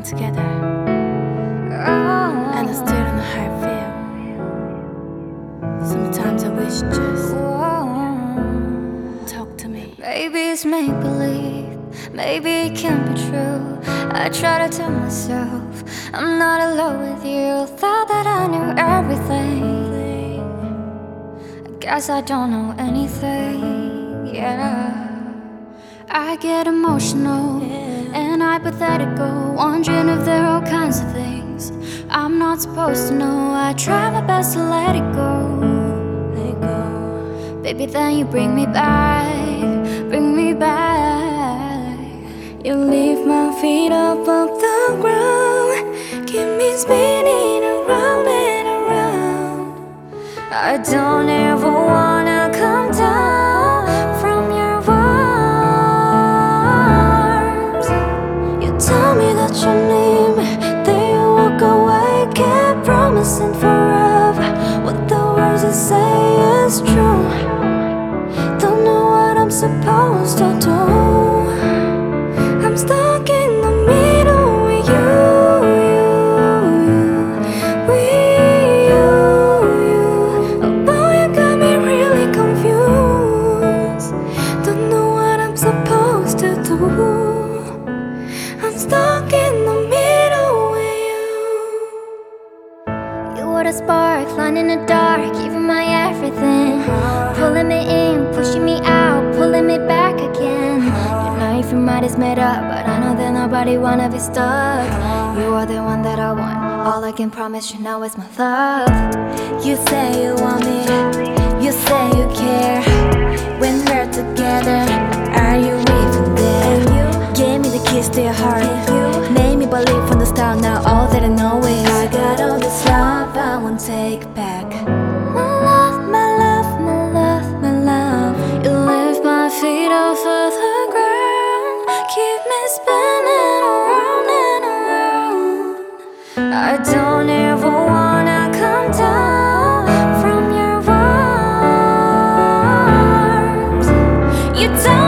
together, and I still don't know how I feel. Sometimes I wish just talk to me. Maybe it's make-believe, maybe it can't be true. I try to tell myself I'm not alone with you. Thought that I knew everything, I guess I don't know anything, yeah. I get emotional and hypothetical, wondering if there are all kinds of things I'm not supposed to know. I try my best to let it go, baby, then you bring me back, bring me back. You leave my feet up the ground, keep me spinning around and around. I don't ever wanna come down from your arms. You tell me that you need me, then you walk away, keep promising forever. What the words you say is true. Don't know what I'm supposed to do. I'm stuck in the middle with you, Oh boy, you got me really confused. Don't know what I'm supposed to do. I'm stuck in the middle with you. You were the spark, line in the dark, giving my everything, pulling me in, pushing me out, pulling me back again. You know if your mind is made up, but I know that nobody wanna be stuck. You are the one that I want, all I can promise you now is my love. You say you want me, you say you care. When we're together, are you even there? You gave me the keys to your heart, you made me believe from the start. Now all that I know is I got all this love I won't take back. My love, my love, my love, my love. You lift my feet off of the ground, keep me spinning around and around. I don't ever wanna come down from your arms. You tell